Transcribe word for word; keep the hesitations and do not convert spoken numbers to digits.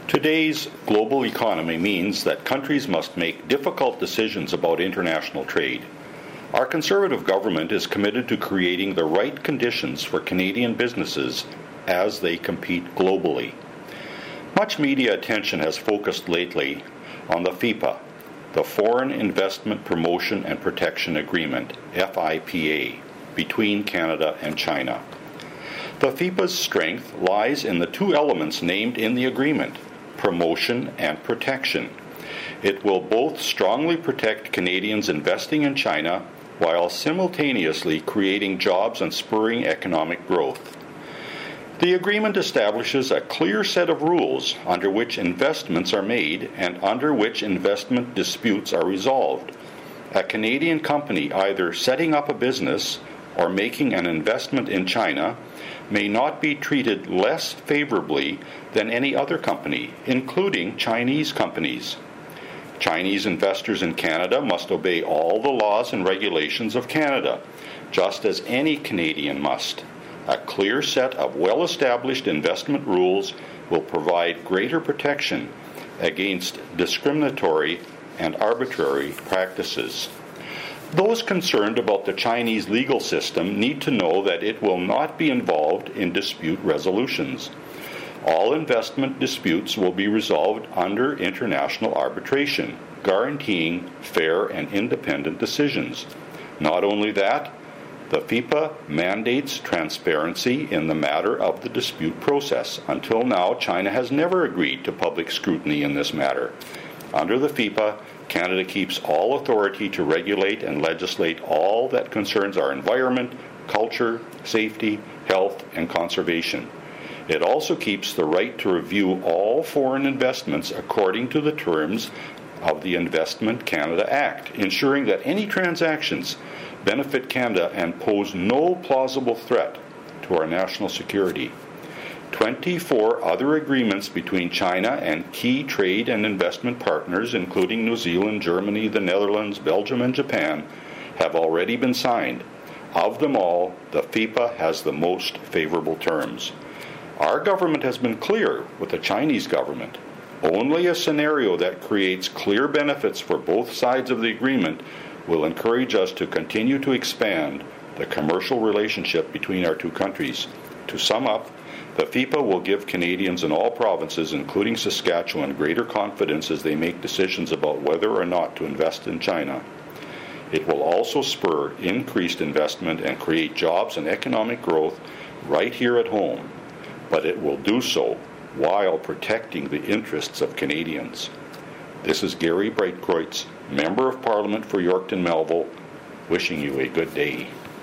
Today's global economy means that countries must make difficult decisions about international trade. Our Conservative government is committed to creating the right conditions for Canadian businesses as they compete globally. Much media attention has focused lately on the F I P A, the Foreign Investment Promotion and Protection Agreement, F I P A, between Canada and China. The F I P A's strength lies in the two elements named in the agreement, promotion and protection. It will both strongly protect Canadians investing in China while simultaneously creating jobs and spurring economic growth. The agreement establishes a clear set of rules under which investments are made and under which investment disputes are resolved. A Canadian company either setting up a business or making an investment in China may not be treated less favorably than any other company, including Chinese companies. Chinese investors in Canada must obey all the laws and regulations of Canada, just as any Canadian must. A clear set of well-established investment rules will provide greater protection against discriminatory and arbitrary practices. Those concerned about the Chinese legal system need to know that it will not be involved in dispute resolutions. All investment disputes will be resolved under international arbitration, guaranteeing fair and independent decisions. Not only that, the F I P A mandates transparency in the matter of the dispute process. Until now, China has never agreed to public scrutiny in this matter. Under the F I P A, Canada keeps all authority to regulate and legislate all that concerns our environment, culture, safety, health, and conservation. It also keeps the right to review all foreign investments according to the terms of the Investment Canada Act, ensuring that any transactions benefit Canada and pose no plausible threat to our national security. twenty-four other agreements between China and key trade and investment partners, including New Zealand, Germany, the Netherlands, Belgium, and Japan, have already been signed. Of them all, the F I P A has the most favorable terms. Our government has been clear with the Chinese government. Only a scenario that creates clear benefits for both sides of the agreement will encourage us to continue to expand the commercial relationship between our two countries. To sum up, the F I P A will give Canadians in all provinces, including Saskatchewan, greater confidence as they make decisions about whether or not to invest in China. It will also spur increased investment and create jobs and economic growth right here at home, but it will do so while protecting the interests of Canadians. This is Gary Breitkreutz, Member of Parliament for Yorkton Melville, wishing you a good day.